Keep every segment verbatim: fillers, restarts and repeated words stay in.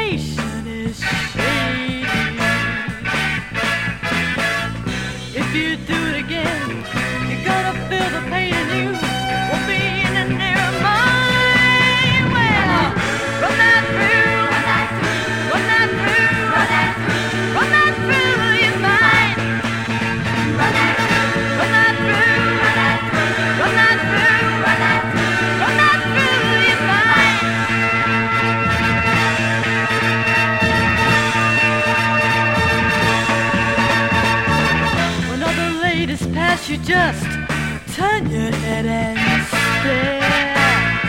situation is shady. If you do it again, you're gonna feel the pain in you. Won't be in the near mind. Well, run that through, run that through, run that through, run that through, run that through your mind. Run that through, run that through, run that through, run that through, run that through, run that through your mind. When other ladies pass, you just turn your head and stare.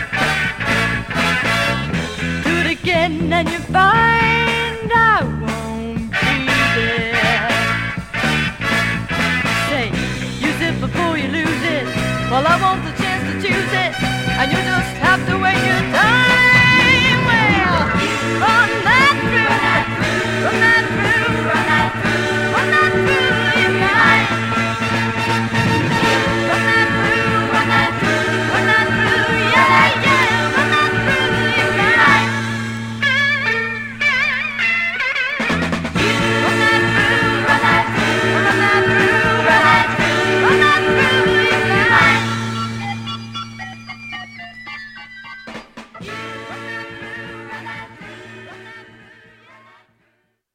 Do it again and you find I won't be there. Say, use it before you lose it. Well, I want the chance to choose it, and you just have to wait your time.